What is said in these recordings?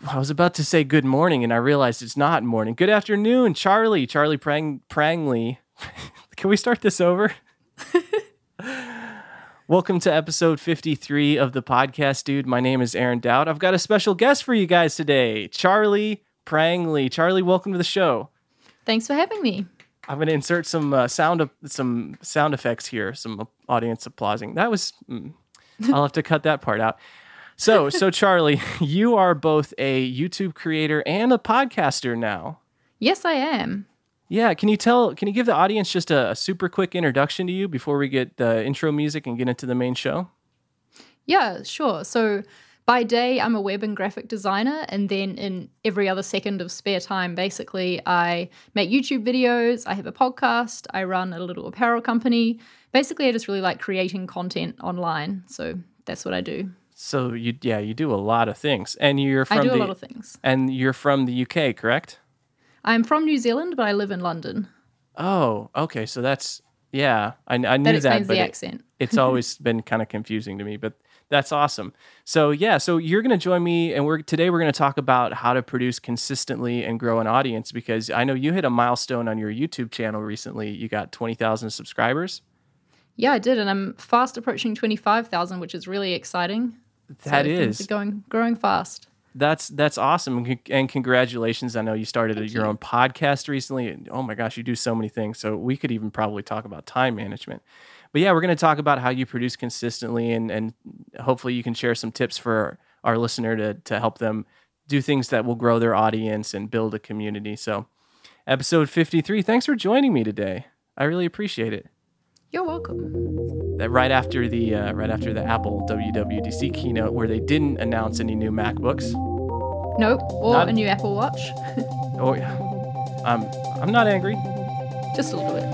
I was about to say good morning, and I realized it's not morning. Good afternoon, Charlie Prangley. Can we start this over? Welcome to episode 53 of the podcast, dude. My name is Aaron Dowd. I've got a special guest for you guys today, Charlie Prangley. Charlie, welcome to the show. Thanks for having me. I'm going to insert some sound effects here, some audience applauding. That was, I'll have to cut that part out. So Charlie, you are both a YouTube creator and a podcaster now. Yes, I am. Yeah, can you give the audience just a super quick introduction to you before we get the intro music and get into the main show? Yeah, sure. So by day, I'm a web and graphic designer, and then in every other second of spare time, basically, I make YouTube videos, I have a podcast, I run a little apparel company. Basically, I just really like creating content online, so that's what I do. So you do a lot of things, and I do a lot of things. And you're from the UK, correct? I'm from New Zealand, but I live in London. Oh, okay. So that's I knew that explains but the accent. It's always been kind of confusing to me, but that's awesome. So so you're going to join me, and today we're going to talk about how to produce consistently and grow an audience, because I know you hit a milestone on your YouTube channel recently. You got 20,000 subscribers. Yeah, I did, and I'm fast approaching 25,000, which is really exciting. Things are growing fast. That's awesome, and congratulations. I know you started your own podcast recently, and oh my gosh, you do so many things. So we could even probably talk about time management. But yeah, we're going to talk about how you produce consistently, and hopefully you can share some tips for our listener to help them do things that will grow their audience and build a community. So episode 53, thanks for joining me today. I really appreciate it. You're welcome. That right after the Apple WWDC keynote, where they didn't announce any new MacBooks. Nope, or a new Apple Watch. Oh yeah, I'm not angry. Just a little bit.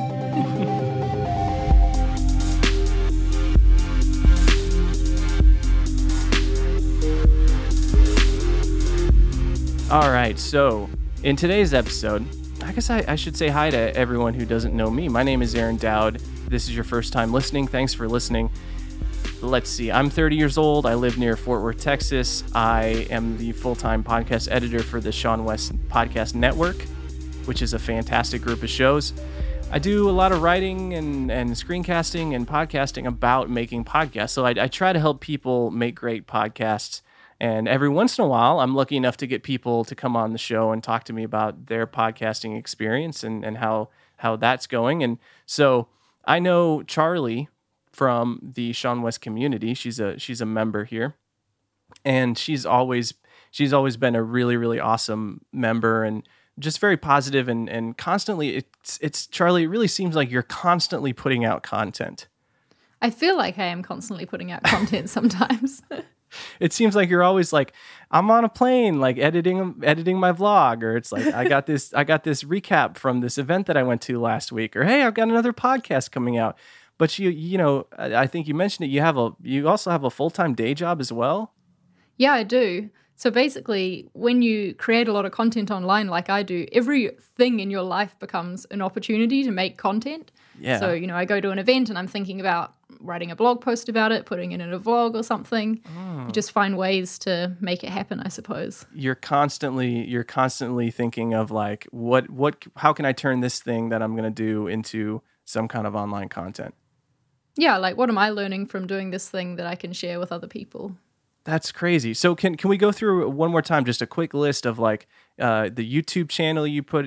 All right, so in today's episode, I guess I should say hi to everyone who doesn't know me. My name is Aaron Dowd. This is your first time listening. Thanks for listening. Let's see. I'm 30 years old. I live near Fort Worth, Texas. I am the full-time podcast editor for the Sean West Podcast Network, which is a fantastic group of shows. I do a lot of writing and screencasting and podcasting about making podcasts. So I try to help people make great podcasts. And every once in a while, I'm lucky enough to get people to come on the show and talk to me about their podcasting experience and how that's going. And so I know Charlie from the Sean West community. She's a member here, and she's always been a really, really awesome member and just very positive and constantly. It's Charlie. It really seems like you're constantly putting out content. I feel like I am constantly putting out content sometimes. It seems like you're always like, I'm on a plane, like editing my vlog, or it's like I got this recap from this event that I went to last week, or hey, I've got another podcast coming out. But you know, I think you mentioned it. You also have a full-time day job as well. Yeah, I do. So basically, when you create a lot of content online, like I do, everything in your life becomes an opportunity to make content. Yeah. So, I go to an event and I'm thinking about writing a blog post about it, putting it in a vlog or something. You just find ways to make it happen, I suppose. You're constantly thinking of like, how can I turn this thing that I'm going to do into some kind of online content? Yeah, like what am I learning from doing this thing that I can share with other people? That's crazy. So can we go through one more time, just a quick list of like the YouTube channel you put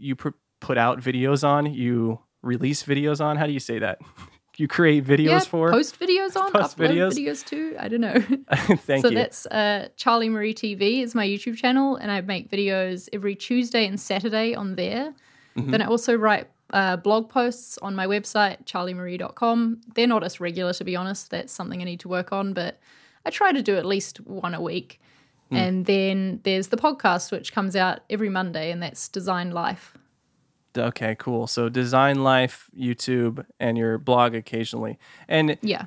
out videos on, you release videos on? How do you say that? You create videos for? Post videos on, upload videos too. I don't know. Thank you. So that's Charlie Marie TV is my YouTube channel, and I make videos every Tuesday and Saturday on there. Mm-hmm. Then I also write blog posts on my website, charliemarie.com. They're not as regular, to be honest. That's something I need to work on, but I try to do at least one a week. And then there's the podcast, which comes out every Monday, and that's Design Life. Okay, cool. So Design Life, YouTube, and your blog occasionally. And yeah,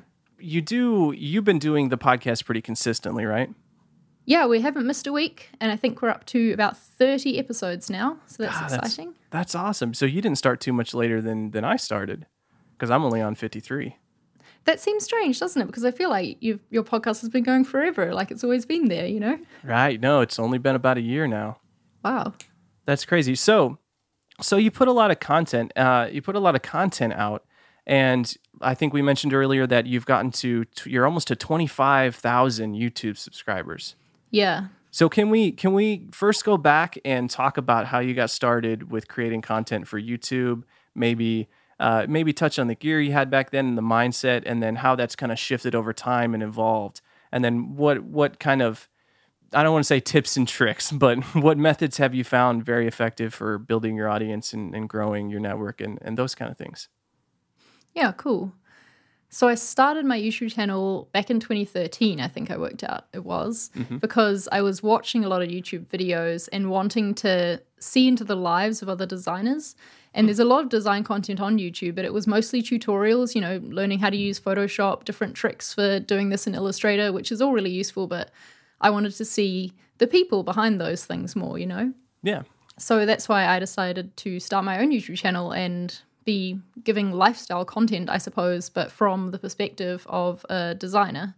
you've been doing the podcast pretty consistently, right? Yeah, we haven't missed a week, and I think we're up to about 30 episodes now, so that's exciting. That's awesome. So you didn't start too much later than I started, because I'm only on 53. That seems strange, doesn't it? Because I feel like your podcast has been going forever. Like it's always been there, you know? Right. No, it's only been about a year now. Wow. That's crazy. So you put a lot of content. You put a lot of content out, and I think we mentioned earlier that you've gotten you're almost to 25,000 YouTube subscribers. Yeah. So can we first go back and talk about how you got started with creating content for YouTube? Maybe touch on the gear you had back then and the mindset, and then how that's kind of shifted over time and evolved. And then what kind of, I don't want to say tips and tricks, but what methods have you found very effective for building your audience and growing your network and those kind of things? Yeah, cool. So I started my YouTube channel back in 2013, I think I worked out it was, because I was watching a lot of YouTube videos and wanting to see into the lives of other designers. And there's a lot of design content on YouTube, but it was mostly tutorials, you know, learning how to use Photoshop, different tricks for doing this in Illustrator, which is all really useful, but I wanted to see the people behind those things more, you know? Yeah. So that's why I decided to start my own YouTube channel and be giving lifestyle content, I suppose, but from the perspective of a designer.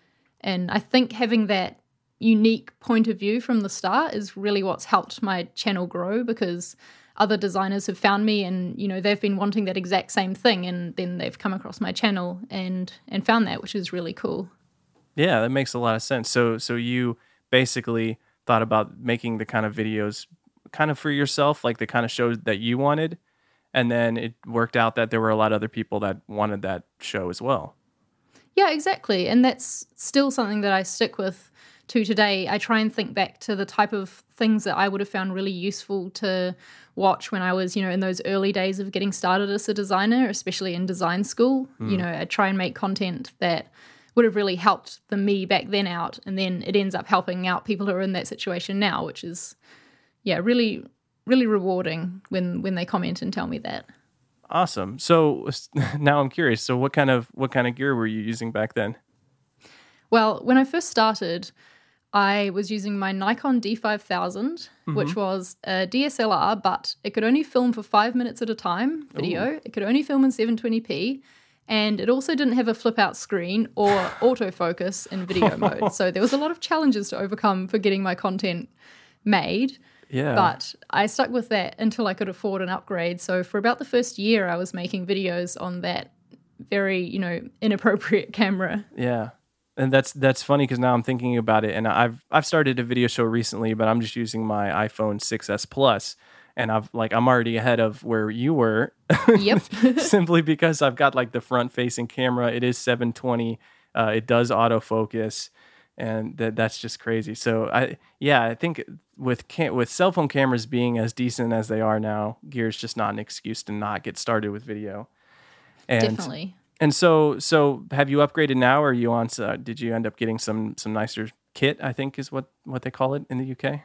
And I think having that unique point of view from the start is really what's helped my channel grow, because other designers have found me and, you know, they've been wanting that exact same thing, and then they've come across my channel and found that, which is really cool. Yeah, that makes a lot of sense. So you basically thought about making the kind of videos kind of for yourself, like the kind of shows that you wanted, and then it worked out that there were a lot of other people that wanted that show as well. Yeah, exactly. And that's still something that I stick with to today. I try and think back to the type of things that I would have found really useful to watch when I was, you know, in those early days of getting started as a designer, especially in design school. You know, I try and make content that would have really helped the me back then out, and then it ends up helping out people who are in that situation now, which is, yeah, really, really rewarding when they comment and tell me that. Awesome. So now I'm curious. So what kind of gear were you using back then? Well, when I first started, I was using my Nikon D5000, which was a DSLR, but it could only film for 5 minutes at a time, video. Ooh. It could only film in 720p, and it also didn't have a flip-out screen or autofocus in video mode. So there was a lot of challenges to overcome for getting my content made. Yeah. But I stuck with that until I could afford an upgrade. So for about the first year, I was making videos on that very, you know, inappropriate camera. Yeah. And that's funny because now I'm thinking about it, and I've started a video show recently, but I'm just using my iPhone 6s Plus, and I'm already ahead of where you were. Yep. Simply because I've got like the front facing camera. It is 720. It does autofocus, and that's just crazy. So I think with cell phone cameras being as decent as they are now, gear is just not an excuse to not get started with video. And definitely. And so have you upgraded now, or are you on? Did you end up getting some nicer kit? I think is what they call it in the UK.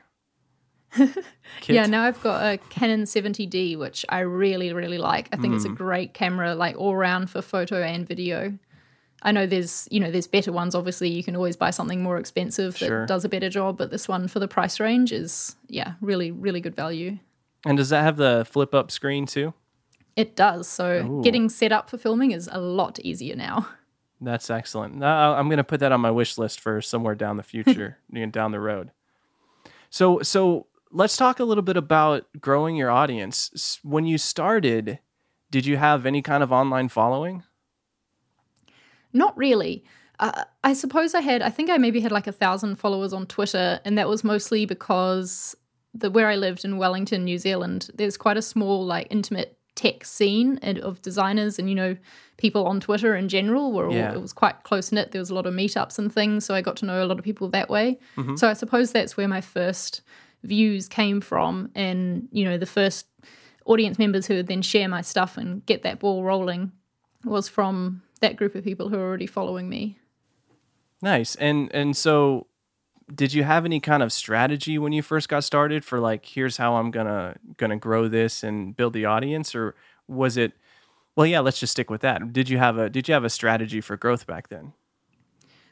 Yeah, now I've got a Canon 70D, which I really, really like. I think it's a great camera, like all around for photo and video. I know there's better ones. Obviously, you can always buy something more expensive that does a better job, but this one for the price range is, yeah, really, really good value. And does that have the flip up screen too? It does. So Getting set up for filming is a lot easier now. That's excellent. I'm going to put that on my wish list for somewhere down the future, down the road. So let's talk a little bit about growing your audience. When you started, did you have any kind of online following? Not really. I suppose I think I maybe had like 1,000 followers on Twitter, and that was mostly because where I lived in Wellington, New Zealand, there's quite a small, like, intimate tech scene of designers and, you know, people on Twitter in general. It was quite close-knit. There was a lot of meetups and things, so I got to know a lot of people that way. Mm-hmm. So I suppose that's where my first views came from, and, you know, the first audience members who would then share my stuff and get that ball rolling was from that group of people who are already following me. Nice. And so did you have any kind of strategy when you first got started for, like, here's how I'm gonna grow this and build the audience, or was it, well, yeah, let's just stick with that. Did you have a strategy for growth back then?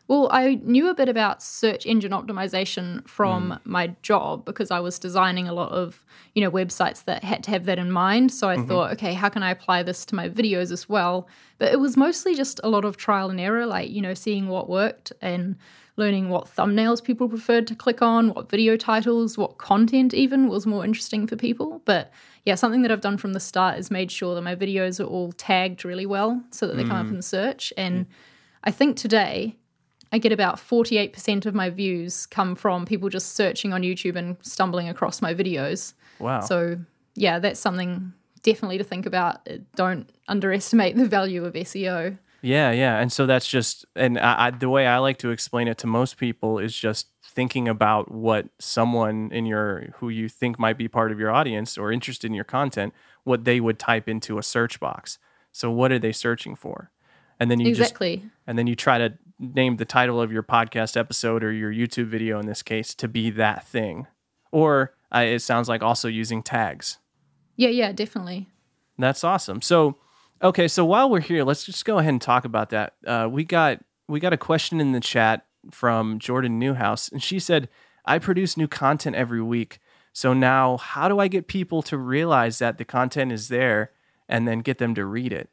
Well, I knew a bit about search engine optimization from my job because I was designing a lot of, websites that had to have that in mind. So I thought, okay, how can I apply this to my videos as well? But it was mostly just a lot of trial and error, like, seeing what worked and learning what thumbnails people preferred to click on, what video titles, what content even was more interesting for people. But yeah, something that I've done from the start is made sure that my videos are all tagged really well so that they come up in the search. And I think today I get about 48% of my views come from people just searching on YouTube and stumbling across my videos. Wow. So yeah, that's something definitely to think about. Don't underestimate the value of SEO. Yeah, yeah. And so that's just, and the way I like to explain it to most people is just thinking about what someone who you think might be part of your audience or interested in your content, what they would type into a search box. So what are they searching for? And then you and then you try to name the title of your podcast episode or your YouTube video in this case to be that thing. Or it sounds like also using tags. Yeah, definitely. That's awesome. So, okay, so while we're here, let's just go ahead and talk about that. We got a question in the chat from Jordan Newhouse, and she said, I produce new content every week. So now how do I get people to realize that the content is there and then get them to read it?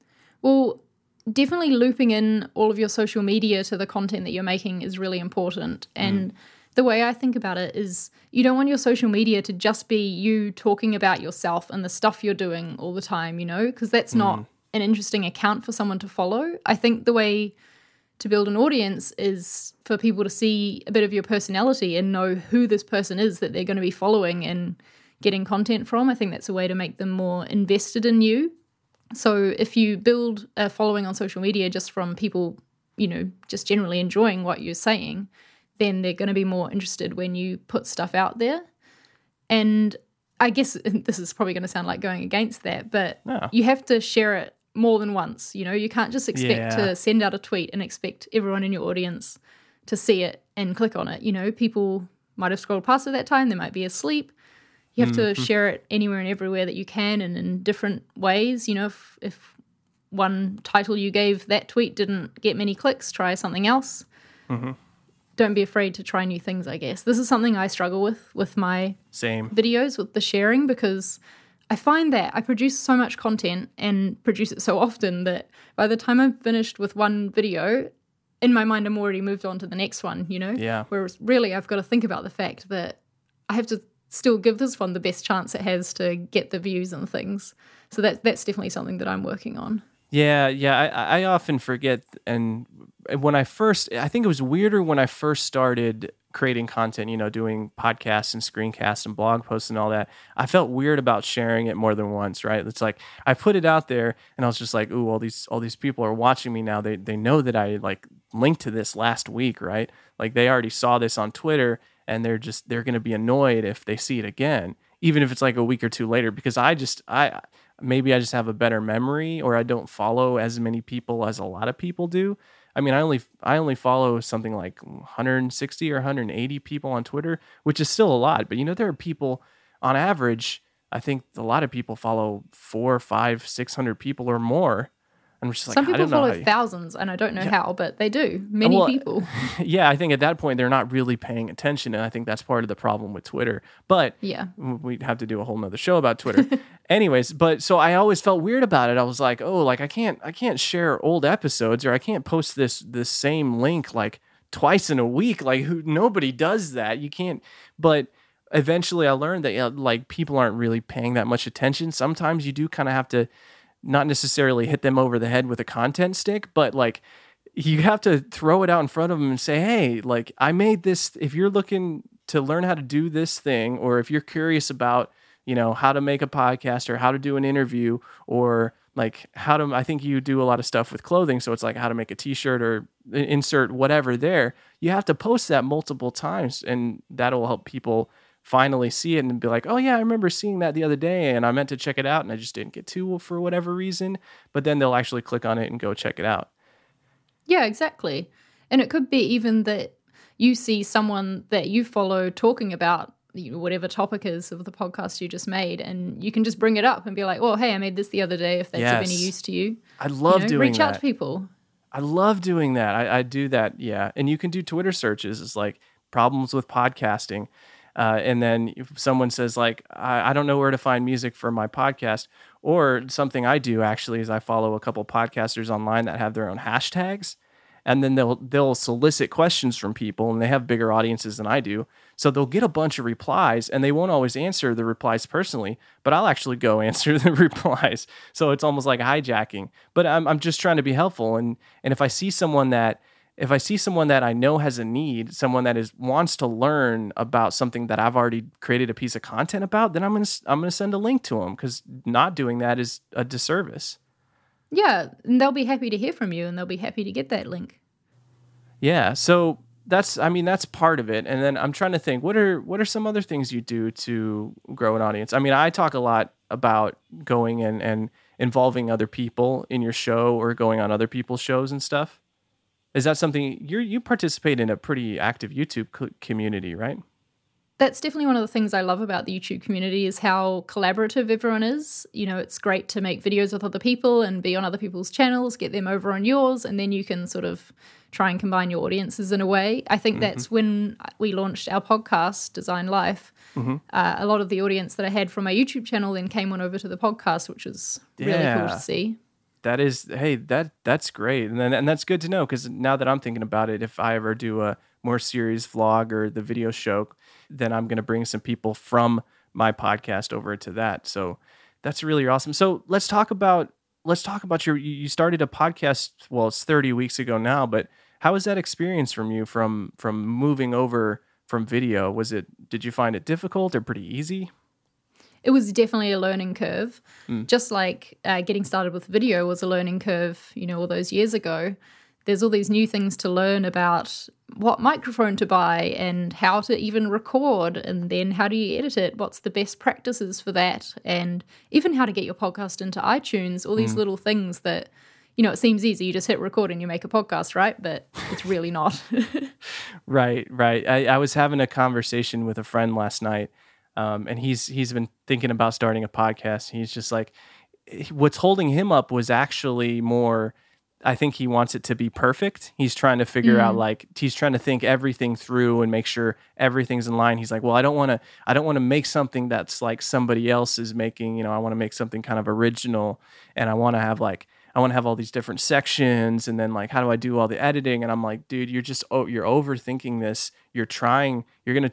Well, definitely looping in all of your social media to the content that you're making is really important. And the way I think about it is you don't want your social media to just be you talking about yourself and the stuff you're doing all the time, because that's not an interesting account for someone to follow. I think the way to build an audience is for people to see a bit of your personality and know who this person is that they're going to be following and getting content from. I think that's a way to make them more invested in you. So if you build a following on social media just from people, just generally enjoying what you're saying, then they're going to be more interested when you put stuff out there. And I guess this is probably going to sound like going against that, but you have to share it more than once. You can't just expect to send out a tweet and expect everyone in your audience to see it and click on it. People might have scrolled past it that time. They might be asleep. You have to share it anywhere and everywhere that you can and in different ways. If one title you gave that tweet didn't get many clicks, try something else. Don't be afraid to try new things, I guess. This is something I struggle with my videos, with the sharing, because I find that I produce so much content and produce it so often that by the time I'm finished with one video, in my mind I'm already moved on to the next one, Yeah. Whereas really I've got to think about the fact that I have to still give this one the best chance it has to get the views and things. So that's definitely something that I'm working on. Yeah. I often forget. And when I think it was weirder when I first started creating content, doing podcasts and screencasts and blog posts and all that. I felt weird about sharing it more than once, right? It's like I put it out there and I was just like, ooh, all these people are watching me now. They know that I linked to this last week, right? Like they already saw this on Twitter and they're going to be annoyed if they see it again, even if it's like a week or two later, because maybe I just have a better memory or I don't follow as many people as a lot of people do. I mean, I only follow something like 160 or 180 people on Twitter, which is still a lot. But there are people on average. I think a lot of people follow 400, 500, 600 people or more. I'm just like, some people I don't know follow thousands, and I don't know how, but they do. Many people. Yeah, I think at that point they're not really paying attention, and I think that's part of the problem with Twitter. But we'd have to do a whole nother show about Twitter. Anyways, but so I always felt weird about it. I was like, oh, like I can't share old episodes, or I can't post this same link like twice in a week. Like nobody does that. You can't. But eventually, I learned that people aren't really paying that much attention. Sometimes you do kind of have to. Not necessarily hit them over the head with a content stick, but you have to throw it out in front of them and say, hey, I made this. If you're looking to learn how to do this thing, or if you're curious about, how to make a podcast or how to do an interview or I think you do a lot of stuff with clothing. So it's like how to make a t-shirt or insert whatever there. You have to post that multiple times and that'll help people finally see it and be like, oh yeah, I remember seeing that the other day and I meant to check it out and I just didn't get to for whatever reason, but then they'll actually click on it and go check it out. Yeah, exactly. And it could be even that you see someone that you follow talking about whatever topic is of the podcast you just made, and you can just bring it up and be like, oh, hey, I made this the other day if that's of any use to you. I love doing that. Reach out to people. I love doing that. I do that. Yeah. And you can do Twitter searches. It's like problems with podcasting. And then if someone says like, I don't know where to find music for my podcast, or something I do actually is I follow a couple podcasters online that have their own hashtags, and then they'll solicit questions from people, and they have bigger audiences than I do. So they'll get a bunch of replies, and they won't always answer the replies personally, but I'll actually go answer the replies. So it's almost like hijacking. But I'm just trying to be helpful, and if I see someone that I know has a need, someone that wants to learn about something that I've already created a piece of content about, then I'm gonna send a link to them, because not doing that is a disservice. Yeah, and they'll be happy to hear from you, and they'll be happy to get that link. Yeah, so that's part of it. And then I'm trying to think, what are some other things you do to grow an audience? I mean, I talk a lot about going and involving other people in your show, or going on other people's shows and stuff. Is that something you participate in a pretty active YouTube community, right? That's definitely one of the things I love about the YouTube community, is how collaborative everyone is. You know, it's great to make videos with other people and be on other people's channels, get them over on yours, and then you can sort of try and combine your audiences in a way. I think that's when we launched our podcast, Design Life. A lot of the audience that I had from my YouTube channel then came on over to the podcast, which was really cool to see. That is, hey, that's great. And that's good to know, because now that I'm thinking about it, if I ever do a more serious vlog or the video show, then I'm going to bring some people from my podcast over to that. So that's really awesome. So let's talk about you started a podcast. Well, it's 30 weeks ago now, but how was that experience from you from moving over from video? Did you find it difficult or pretty easy? It was definitely a learning curve. Just like getting started with video was a learning curve, all those years ago. There's all these new things to learn about what microphone to buy and how to even record, and then how do you edit it? What's the best practices for that? And even how to get your podcast into iTunes, all these little things that, it seems easy. You just hit record and you make a podcast, right? But it's really not. Right. I was having a conversation with a friend last night, and he's been thinking about starting a podcast. He's just like, what's holding him up was actually more, I think he wants it to be perfect. He's trying to figure out, he's trying to think everything through and make sure everything's in line. He's like, well, I don't want to make something that's like somebody else is making, I want to make something kind of original, and I want to have all these different sections, and then how do I do all the editing? And I'm like, dude, you're overthinking this. You're going to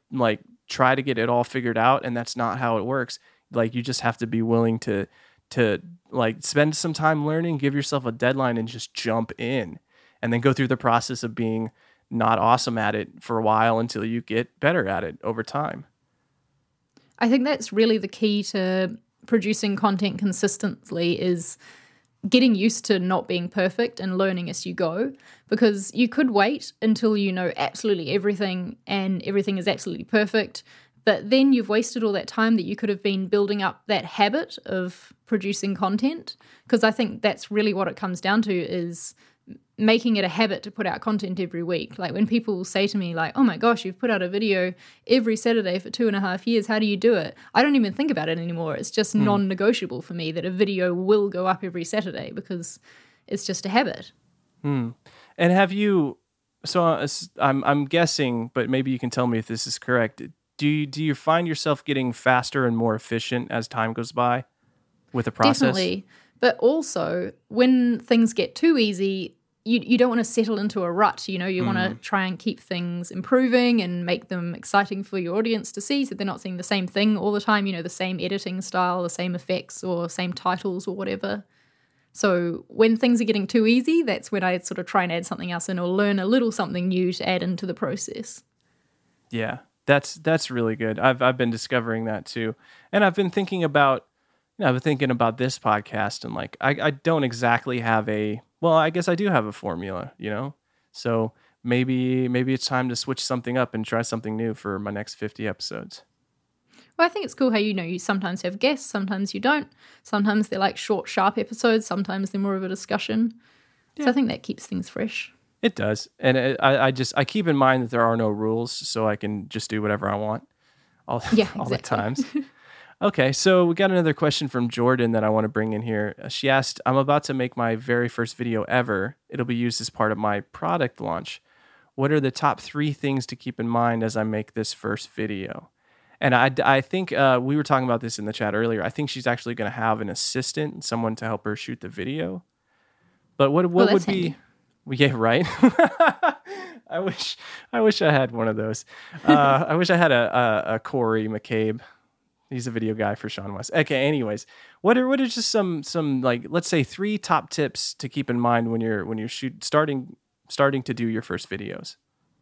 try to get it all figured out, and that's not how it works. You just have to be willing to spend some time learning, give yourself a deadline, and just jump in, and then go through the process of being not awesome at it for a while until you get better at it over time. I think that's really the key to producing content consistently, is getting used to not being perfect and learning as you go, because you could wait until you know absolutely everything and everything is absolutely perfect, but then you've wasted all that time that you could have been building up that habit of producing content. Because I think that's really what it comes down to, is making it a habit to put out content every week. Like when people say to me oh my gosh, you've put out a video every Saturday for 2.5 years, how do you do it? I don't even think about it anymore. It's just non-negotiable for me that a video will go up every Saturday, because it's just a habit. And have you, so I'm guessing, but maybe you can tell me if this is correct. Do you find yourself getting faster and more efficient as time goes by with the process? Definitely. But also, when things get too easy, you don't want to settle into a rut. You want to try and keep things improving and make them exciting for your audience to see, so they're not seeing the same thing all the time, the same editing style, the same effects, or same titles or whatever. So when things are getting too easy, that's when I sort of try and add something else in, or learn a little something new to add into the process. Yeah, that's really good. I've been discovering that too. And I've been thinking about this podcast, and I don't exactly have I guess I do have a formula, So maybe it's time to switch something up and try something new for my next 50 episodes. Well, I think it's cool how you sometimes have guests, sometimes you don't. Sometimes they're short, sharp episodes. Sometimes they're more of a discussion. Yeah. So I think that keeps things fresh. It does. And I keep in mind that there are no rules, so I can just do whatever I want all the times. Okay, so we got another question from Jordan that I want to bring in here. She asked, I'm about to make my very first video ever. It'll be used as part of my product launch. What are the top 3 things to keep in mind as I make this first video? And I think we were talking about this in the chat earlier. I think she's actually going to have an assistant, someone to help her shoot the video. But what would be... Yeah, right. I wish I had one of those. I wish I had a Corey McCabe. He's a video guy for Sean West. Okay, anyways, what are just some like, let's say 3 top tips to keep in mind when you're starting to do your first videos?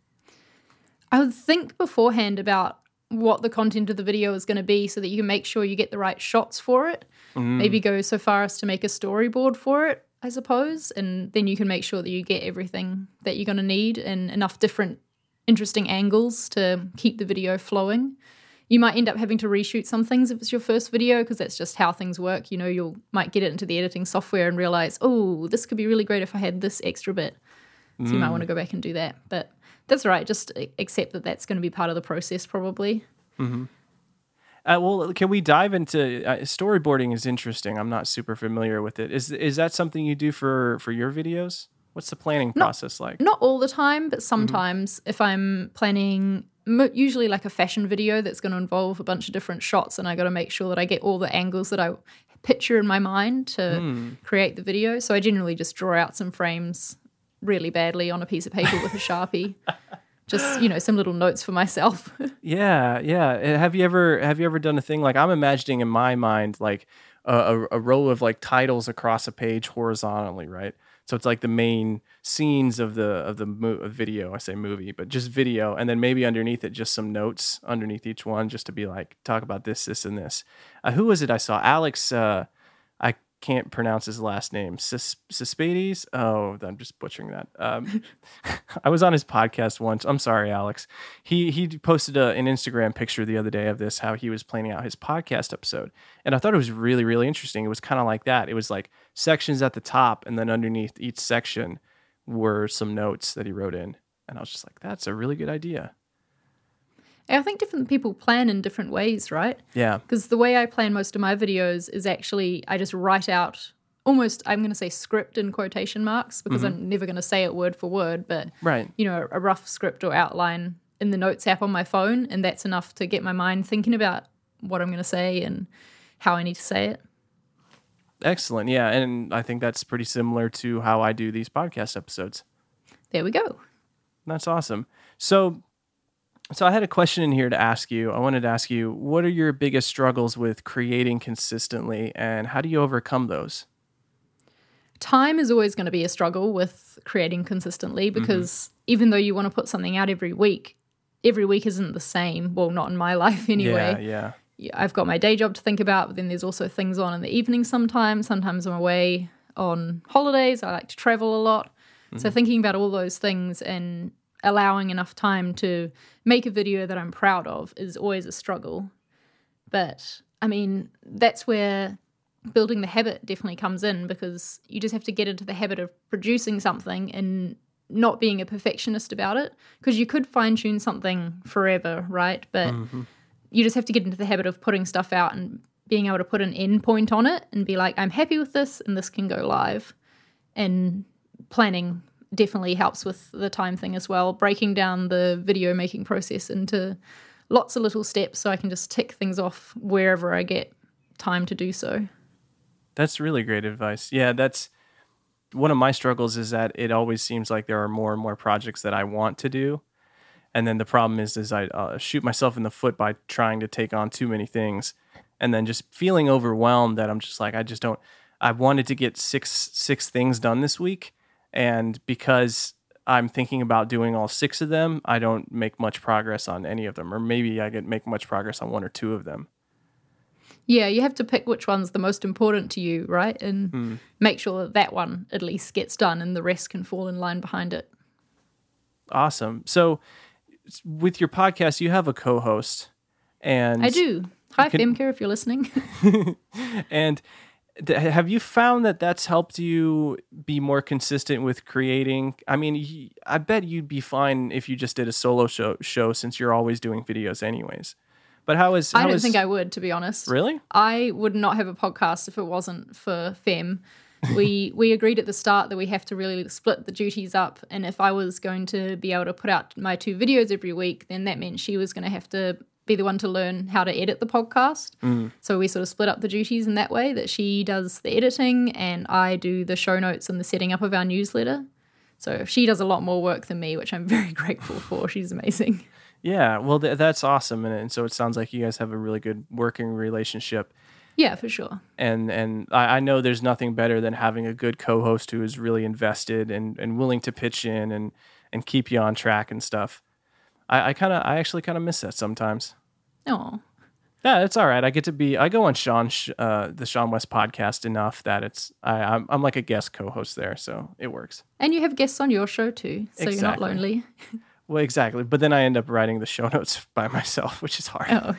I would think beforehand about what the content of the video is going to be so that you can make sure you get the right shots for it. Maybe go so far as to make a storyboard for it, I suppose, and then you can make sure that you get everything that you're going to need and enough different interesting angles to keep the video flowing. You might end up having to reshoot some things if it's your first video, because that's just how things work. You know, you might get it into the editing software and realize, oh, this could be really great if I had this extra bit. So you might want to go back and do that. But that's right. Just accept that that's going to be part of the process probably. Mm-hmm. Well, can we dive into storyboarding? Is interesting. I'm not super familiar with it. Is that something you do for your videos? What's the planning process like? Not all the time, but sometimes if I'm planning usually like a fashion video that's going to involve a bunch of different shots, and I got to make sure that I get all the angles that I picture in my mind to create the video. So I generally just draw out some frames really badly on a piece of paper with a Sharpie. Just, some little notes for myself. Yeah. Have you ever done a thing like, I'm imagining in my mind like a row of like titles across a page horizontally, right? So it's like the main scenes of the video. I say movie, but just video, and then maybe underneath it just some notes underneath each one, just to be like, talk about this, and this. Who was it I saw? Alex. I can't pronounce his last name. Cispades? Oh, I'm just butchering that. I was on his podcast once. I'm sorry, Alex. He posted an Instagram picture the other day of this, how he was planning out his podcast episode. And I thought it was really, really interesting. It was kind of like that. It was like sections at the top, and then underneath each section were some notes that he wrote in. And I was just like, that's a really good idea. I think different people plan in different ways, right? Yeah. Because the way I plan most of my videos is actually I just write out almost, I'm going to say script in quotation marks, because I'm never going to say it word for word, but right. A rough script or outline in the notes app on my phone, and that's enough to get my mind thinking about what I'm going to say and how I need to say it. Excellent. Yeah. And I think that's pretty similar to how I do these podcast episodes. There we go. That's awesome. So I had a question in here to ask you. I wanted to ask you, what are your biggest struggles with creating consistently, and how do you overcome those? Time is always going to be a struggle with creating consistently, because even though you want to put something out every week isn't the same. Well, not in my life anyway. Yeah. I've got my day job to think about, but then there's also things on in the evening sometimes. Sometimes I'm away on holidays. I like to travel a lot. So thinking about all those things and allowing enough time to make a video that I'm proud of is always a struggle. But I mean, that's where building the habit definitely comes in, because you just have to get into the habit of producing something and not being a perfectionist about it, because you could fine-tune something forever, right? But you just have to get into the habit of putting stuff out and being able to put an end point on it and be like, I'm happy with this and this can go live. And planning definitely helps with the time thing as well, breaking down the video making process into lots of little steps so I can just tick things off wherever I get time to do so. That's really great advice. Yeah, that's one of my struggles, is that it always seems like there are more and more projects that I want to do. And then the problem is I shoot myself in the foot by trying to take on too many things, and then just feeling overwhelmed that I'm just like, I wanted to get six things done this week. And because I'm thinking about doing all 6 of them, I don't make much progress on any of them. Or maybe I make much progress on 1 or 2 of them. Yeah, you have to pick which one's the most important to you, right? And make sure that one at least gets done and the rest can fall in line behind it. Awesome. So with your podcast, you have a co-host. And I do. Hi, Femke, if you're listening. And have you found that that's helped you be more consistent with creating? I mean, I bet you'd be fine if you just did a solo show since you're always doing videos anyways. But I don't think I would, to be honest. Really? I would not have a podcast if it wasn't for Fem. We agreed at the start that we have to really split the duties up, and if I was going to be able to put out my 2 videos every week, then that meant she was going to have to be the one to learn how to edit the podcast. So we sort of split up the duties in that way, that she does the editing and I do the show notes and the setting up of our newsletter. So she does a lot more work than me, which I'm very grateful for. She's amazing. Yeah, well, that's awesome. And so it sounds like you guys have a really good working relationship. Yeah, for sure. And I know there's nothing better than having a good co-host who is really invested and willing to pitch in and keep you on track and stuff. I actually kind of miss that sometimes. Oh. Yeah, it's all right. I go on the Sean West podcast enough that I'm like a guest co-host there, so it works. And you have guests on your show too, so You're not lonely. Well, exactly. But then I end up writing the show notes by myself, which is hard. Oh.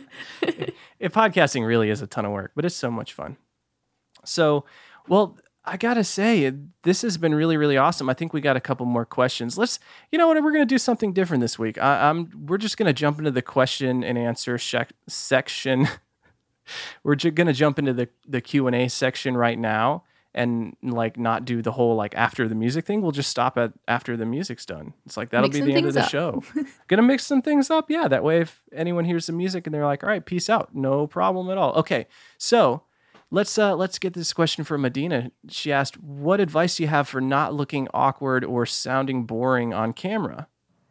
Podcasting really is a ton of work, but it's so much fun. So, well, I gotta say, this has been really, really awesome. I think we got a couple more questions. You know what? We're gonna do something different this week. We're just gonna jump into the question and answer section. We're just gonna jump into the Q&A section right now, and like not do the whole like after the music thing. We'll just stop at after the music's done. It's like that'll be the end of the show. Gonna mix some things up, yeah. That way, if anyone hears the music and they're like, "All right, peace out," no problem at all. Okay, so. Let's get this question from Medina. She asked, "What advice do you have for not looking awkward or sounding boring on camera?"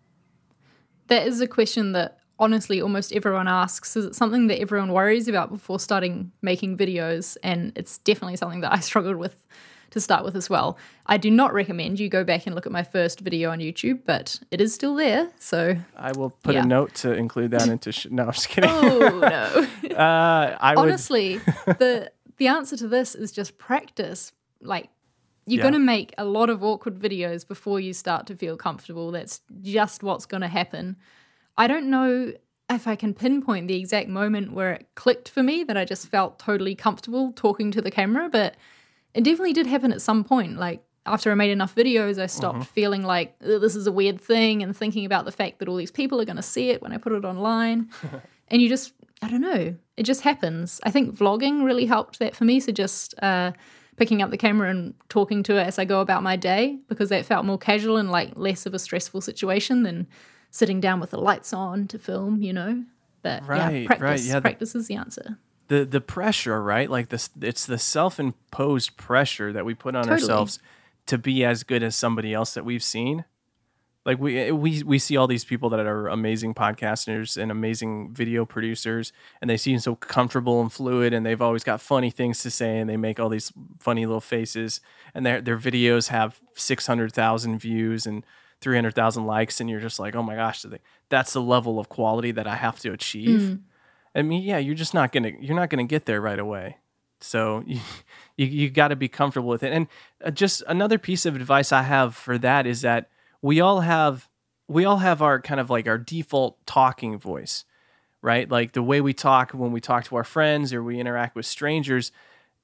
That is a question that honestly almost everyone asks. Is it something that everyone worries about before starting making videos? And it's definitely something that I struggled with to start with as well. I do not recommend you go back and look at my first video on YouTube, but it is still there. So I will put a note to include that into. No, I'm just kidding. Oh no. Honestly, the answer to this is just practice. Like, you're going to make a lot of awkward videos before you start to feel comfortable. That's just what's going to happen. I don't know if I can pinpoint the exact moment where it clicked for me that I just felt totally comfortable talking to the camera, but it definitely did happen at some point. Like, after I made enough videos, I stopped feeling like this is a weird thing and thinking about the fact that all these people are going to see it when I put it online. And you just, I don't know, it just happens. I think vlogging really helped that for me. So just picking up the camera and talking to it as I go about my day, because that felt more casual and like less of a stressful situation than sitting down with the lights on to film, you know. But practice is the answer. The pressure, right? Like it's the self-imposed pressure that we put on ourselves to be as good as somebody else that we've seen. Like we see all these people that are amazing podcasters and amazing video producers, and they seem so comfortable and fluid, and they've always got funny things to say, and they make all these funny little faces, and their videos have 600,000 views and 300,000 likes, and you're just like, oh my gosh, that's the level of quality that I have to achieve. I mean, yeah, you're not gonna get there right away. So you got to be comfortable with it. And just another piece of advice I have for that is that we all have our kind of like our default talking voice, right? Like the way we talk when we talk to our friends or we interact with strangers.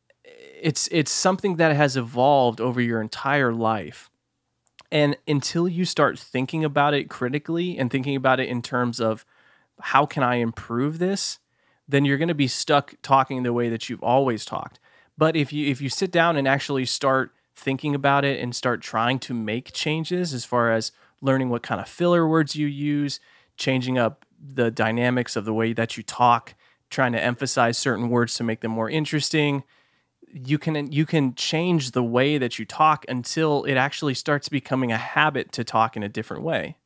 It's something that has evolved over your entire life. And until you start thinking about it critically and thinking about it in terms of how can I improve this, then you're going to be stuck talking the way that you've always talked. But if you sit down and actually start thinking about it and start trying to make changes as far as learning what kind of filler words you use, changing up the dynamics of the way that you talk, trying to emphasize certain words to make them more interesting, you can change the way that you talk until it actually starts becoming a habit to talk in a different way.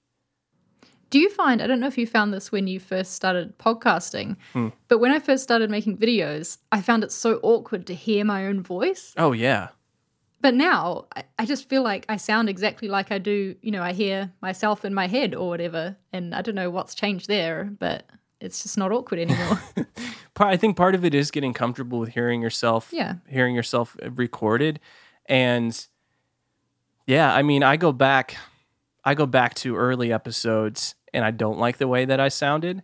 Do you find, I don't know if you found this when you first started podcasting, but when I first started making videos, I found it so awkward to hear my own voice. Oh, yeah. But now I just feel like I sound exactly like I do, you know, I hear myself in my head or whatever, and I don't know what's changed there, but it's just not awkward anymore. I think part of it is getting comfortable with hearing yourself recorded. And yeah, I mean, I go back to early episodes and I don't like the way that I sounded.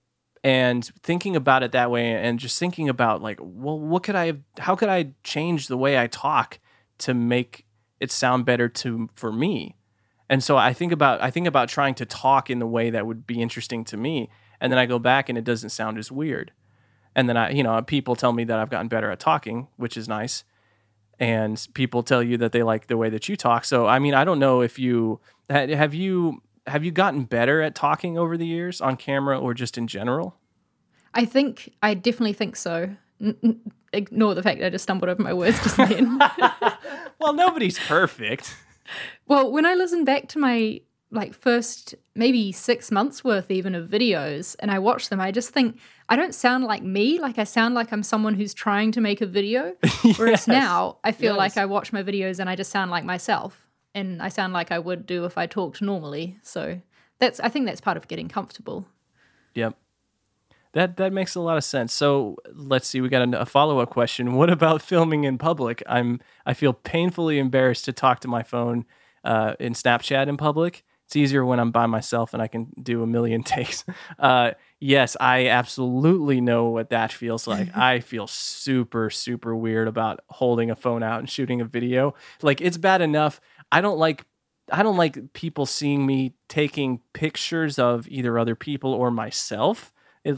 And thinking about it that way and just thinking about like, well, how could I change the way I talk to make it sound better for me? And so I think about trying to talk in the way that would be interesting to me. and then I go back and it doesn't sound as weird. And then people tell me that I've gotten better at talking, which is nice. And people tell you that they like the way that you talk. So, I mean, I don't know if have you gotten better at talking over the years on camera or just in general? I definitely think so. Ignore the fact that I just stumbled over my words just then. Well, nobody's perfect. Well, when I listen back to my first maybe 6 months worth even of videos and I watch them, I just think I don't sound like me. Like I sound like I'm someone who's trying to make a video. Whereas now I feel like I watch my videos and I just sound like myself, and I sound like I would do if I talked normally. So I think that's part of getting comfortable. Yep. That makes a lot of sense. So let's see, we got a follow-up question. What about filming in public? I feel painfully embarrassed to talk to my phone in Snapchat in public. It's easier when I'm by myself and I can do a million takes. Yes, I absolutely know what that feels like. I feel super, super weird about holding a phone out and shooting a video. Like, it's bad enough. I don't like people seeing me taking pictures of either other people or myself.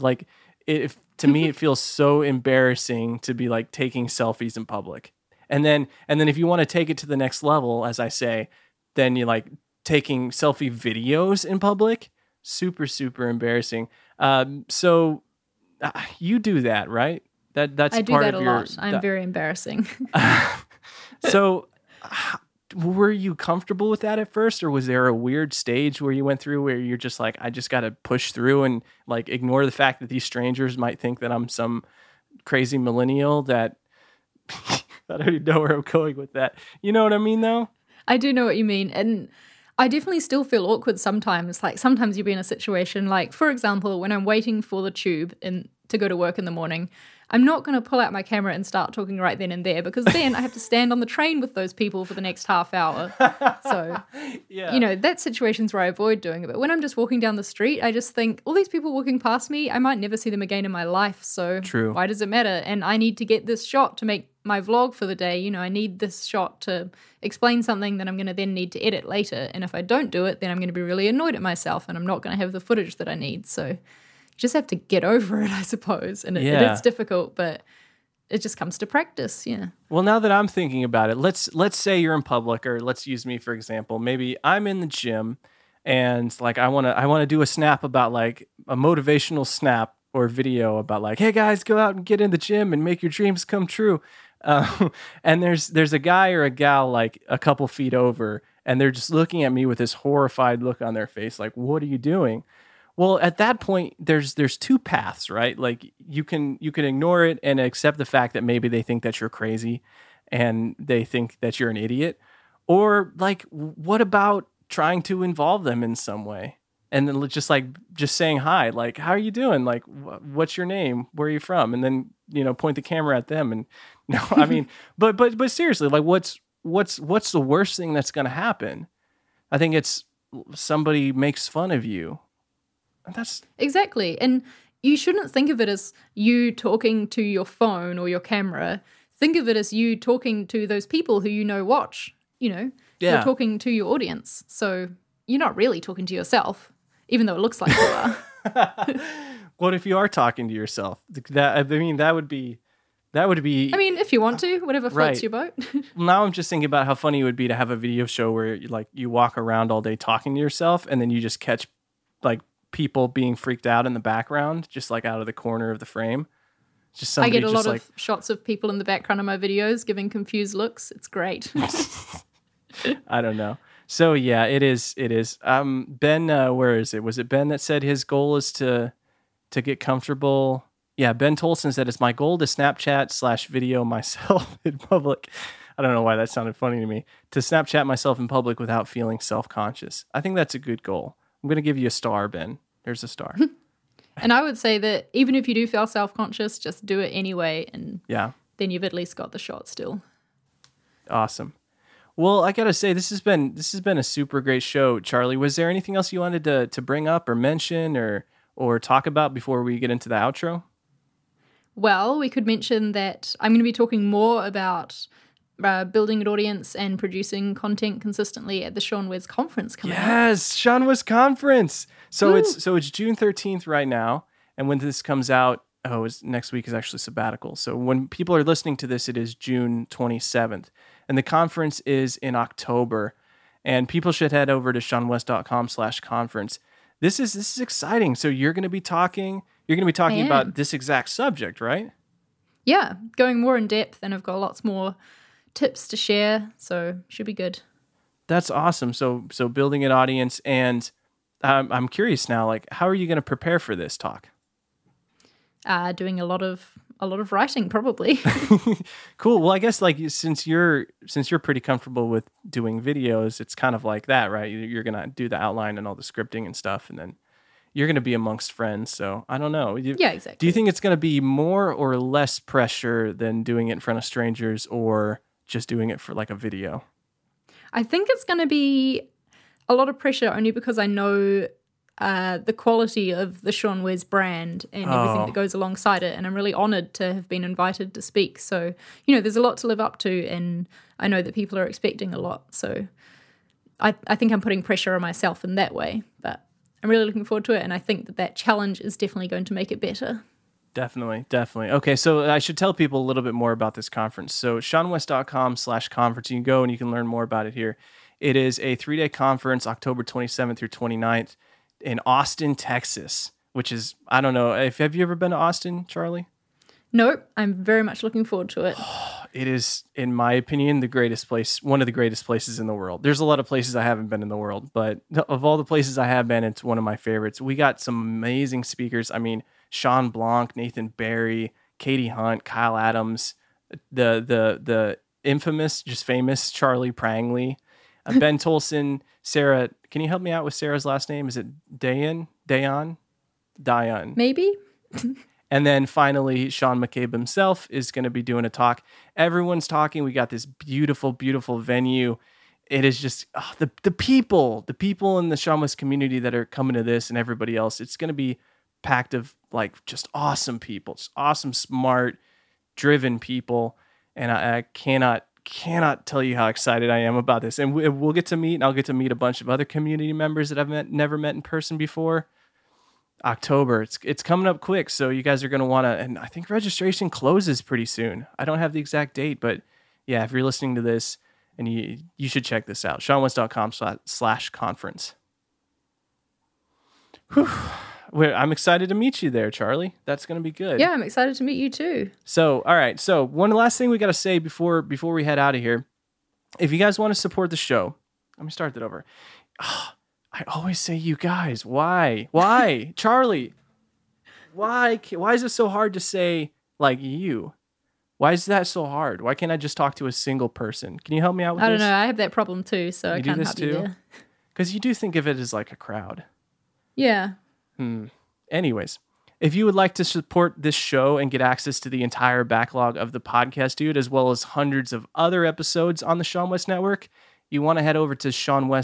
To me, it feels so embarrassing to be like taking selfies in public. And then if you want to take it to the next level, as I say, then you like taking selfie videos in public. Super, super embarrassing. So you do that, right? That's I do part that of a your, lot. I'm very embarrassing. So were you comfortable with that at first, or was there a weird stage where you went through where you're just like, I just got to push through and like ignore the fact that these strangers might think that I'm some crazy millennial that I don't even know where I'm going with that. You know what I mean, though? I do know what you mean. And I definitely still feel awkward sometimes. Like sometimes you'll be in a situation like, for example, when I'm waiting for the tube to go to work in the morning, I'm not going to pull out my camera and start talking right then and there, because then I have to stand on the train with those people for the next half hour. So, that situation's where I avoid doing it. But when I'm just walking down the street, I just think, all these people walking past me, I might never see them again in my life. So True. Why does it matter? And I need to get this shot to make my vlog for the day. I need this shot to explain something that I'm going to then need to edit later. And if I don't do it, then I'm going to be really annoyed at myself and I'm not going to have the footage that I need. So just have to get over it, I suppose. And it is difficult, but it just comes to practice. Yeah. Well, now that I'm thinking about it, let's say you're in public, or let's use me for example. Maybe I'm in the gym and like I want to do a snap about like a motivational snap or video about like, hey guys, go out and get in the gym and make your dreams come true. And there's a guy or a gal like a couple feet over, and they're just looking at me with this horrified look on their face, like, what are you doing? Well, at that point, there's two paths, right? Like you can ignore it and accept the fact that maybe they think that you're crazy and they think that you're an idiot. Or like, what about trying to involve them in some way? And then just saying hi, like, how are you doing? Like, what's your name? Where are you from? And then, point the camera at them. And no, I mean, but seriously, like what's the worst thing that's going to happen? I think it's somebody makes fun of you. That's exactly. And you shouldn't think of it as you talking to your phone or your camera. Think of it as you talking to those people who watch, You're talking to your audience. So you're not really talking to yourself, even though it looks like you are. What if you are talking to yourself? That would be. I mean, if you want to, whatever floats your boat. Well, now I'm just thinking about how funny it would be to have a video show where you walk around all day talking to yourself, and then you just catch like people being freaked out in the background, just like out of the corner of the frame. Just I get a lot of shots of people in the background of my videos giving confused looks. It's great. I don't know. So yeah, it is. Ben, where is it? Was it Ben that said his goal is to get comfortable? Yeah, Ben Tolson said it's my goal to Snapchat/video myself in public. I don't know why that sounded funny to me. To Snapchat myself in public without feeling self-conscious. I think that's a good goal. I'm going to give you a star, Ben. There's a star. And I would say that even if you do feel self-conscious, just do it anyway. And then you've at least got the shot still. Awesome. Well, I got to say, this has been a super great show, Charlie. Was there anything else you wanted to bring up or mention or talk about before we get into the outro? Well, we could mention that I'm going to be talking more about building an audience and producing content consistently at the Sean Wes conference coming up. Yes, Sean Wes conference. So Woo. it's June 13th right now, and when this comes out, next week is actually sabbatical. So when people are listening to this, it is June 27th, and the conference is in October. And people should head over to seanwes.com/conference. This is exciting. So you're going to be talking about this exact subject, right? Yeah, going more in depth, and I've got lots more tips to share, so should be good. That's awesome. So building an audience, and I'm curious now, like, how are you going to prepare for this talk? Doing a lot of writing, probably. Cool. Well, I guess like since you're pretty comfortable with doing videos, it's kind of like that, right? You're gonna do the outline and all the scripting and stuff, and then you're gonna be amongst friends. So I don't know. Yeah, exactly. Do you think it's gonna be more or less pressure than doing it in front of strangers, or just doing it for like a video? I think it's going to be a lot of pressure, only because I know the quality of the Sean Wes brand and everything that goes alongside it. And I'm really honored to have been invited to speak. So, there's a lot to live up to, and I know that people are expecting a lot. So I think I'm putting pressure on myself in that way, but I'm really looking forward to it. And I think that challenge is definitely going to make it better. Definitely. Okay, so I should tell people a little bit more about this conference. So seanwes.com/conference, you can go and you can learn more about it here. It is a 3-day conference, October 27th through 29th in Austin, Texas, which is, I don't know, have you ever been to Austin, Charlie? Nope, I'm very much looking forward to it. It is, in my opinion, the greatest place, one of the greatest places in the world. There's a lot of places I haven't been in the world, but of all the places I have been, it's one of my favorites. We got some amazing speakers. I mean, Sean Blanc, Nathan Barry, Katie Hunt, Kyle Adams, the infamous, just famous Charlie Prangley, Ben Tolson, Sarah. Can you help me out with Sarah's last name? Is it Dayan? Maybe. And then finally, Sean McCabe himself is going to be doing a talk. Everyone's talking. We got this beautiful, beautiful venue. It is just the people in the Sean Wes community that are coming to this, and everybody else. It's going to be packed of like just awesome people, just awesome, smart, driven people. And I cannot tell you how excited I am about this. And we'll get to meet, and I'll get to meet a bunch of other community members that I've never met in person before. October, it's coming up quick, so you guys are going to want to, and I think registration closes pretty soon. I don't have the exact date, but yeah, if you're listening to this, and you should check this out, seanwes.com/conference. I'm excited to meet you there, Charlie. That's going to be good. Yeah, I'm excited to meet you too. So, all right. So one last thing we got to say before we head out of here. If you guys want to support the show, let me start that over. I always say you guys. Why? Charlie? Why is it so hard to say like you? Why is that so hard? Why can't I just talk to a single person? Can you help me out with this? I don't know. I have that problem too, so I can't help you there. Because you do think of it as like a crowd. Yeah. Anyways, if you would like to support this show and get access to the entire backlog of the podcast, dude, as well as hundreds of other episodes on the Sean Wes Network, you want to head over to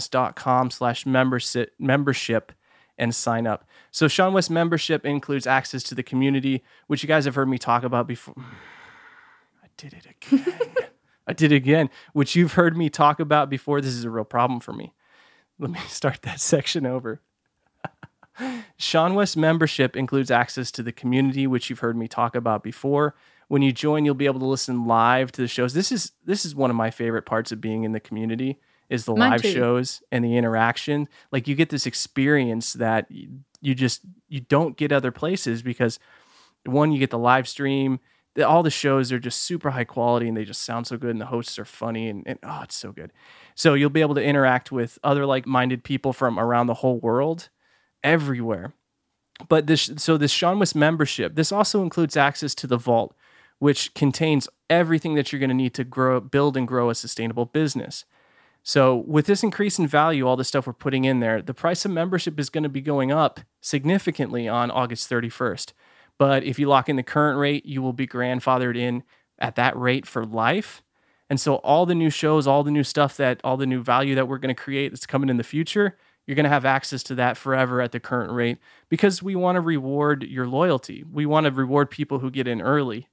seanwes.com/membership and sign up. So Sean Wes membership includes access to the community, which you guys have heard me talk about before. I did it again. Which you've heard me talk about before. This is a real problem for me. Let me start that section over. Sean Wes membership includes access to the community, which you've heard me talk about before. When you join, you'll be able to listen live to the shows. This is one of my favorite parts of being in the community, is the live shows and the interaction. Like, you get this experience that you don't get other places, because one, you get the live stream. All the shows are just super high quality, and they just sound so good, and the hosts are funny, and it's so good. So you'll be able to interact with other like-minded people from around the whole world, everywhere. But this Sean Wes membership, this also includes access to the Vault, which contains everything that you're going to need to build and grow a sustainable business. So with this increase in value, all the stuff we're putting in there, the price of membership is going to be going up significantly on August 31st. But if you lock in the current rate, you will be grandfathered in at that rate for life. And so all the new shows, all the new stuff, all the new value that we're going to create that's coming in the future, you're going to have access to that forever at the current rate, because we want to reward your loyalty. We want to reward people who get in early.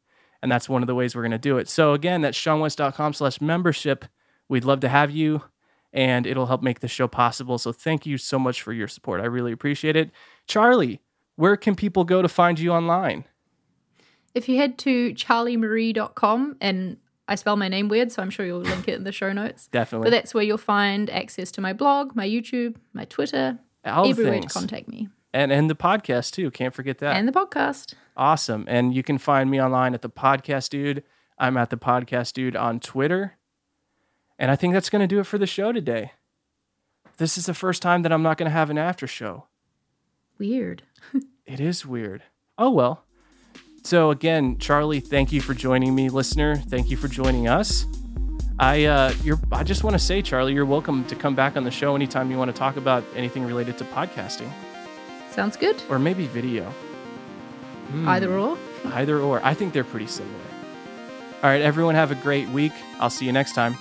And that's one of the ways we're going to do it. So again, that's SeanWest.com/membership. We'd love to have you, and it'll help make the show possible. So thank you so much for your support. I really appreciate it. Charlie, where can people go to find you online? If you head to charliemarie.com, and I spell my name weird, so I'm sure you'll link it in the show notes. Definitely. But that's where you'll find access to my blog, my YouTube, my Twitter, everywhere to contact me. And the podcast too. Can't forget that. And the podcast. Awesome. And you can find me online at The Podcast Dude. I'm at The Podcast Dude on Twitter. And I think that's going to do it for the show today. This is the first time that I'm not going to have an after show. Weird. It is weird. Oh, well. So again, Charlie, thank you for joining me. Listener, thank you for joining us. I just want to say, Charlie, you're welcome to come back on the show anytime you want to talk about anything related to podcasting. Sounds good. Or maybe video. Either or. Either or. I think they're pretty similar. All right, everyone have a great week. I'll see you next time.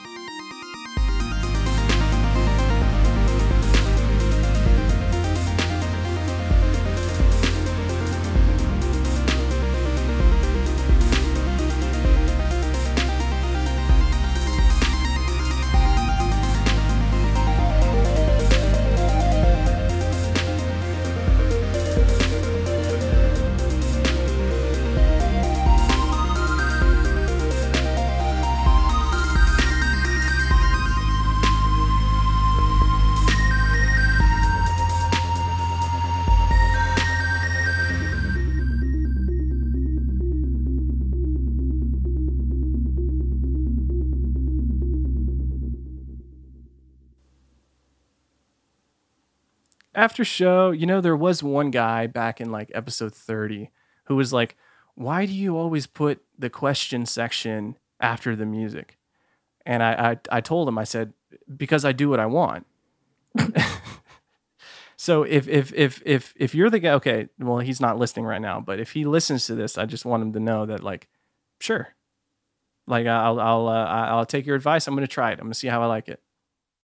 After show, there was one guy back in like episode 30 who was like, why do you always put the question section after the music? And I told him, I said, because I do what I want. So if you're the guy, okay, well, he's not listening right now, but if he listens to this, I just want him to know that, like, sure, like I'll take your advice. I'm going to try it. I'm going to see how I like it.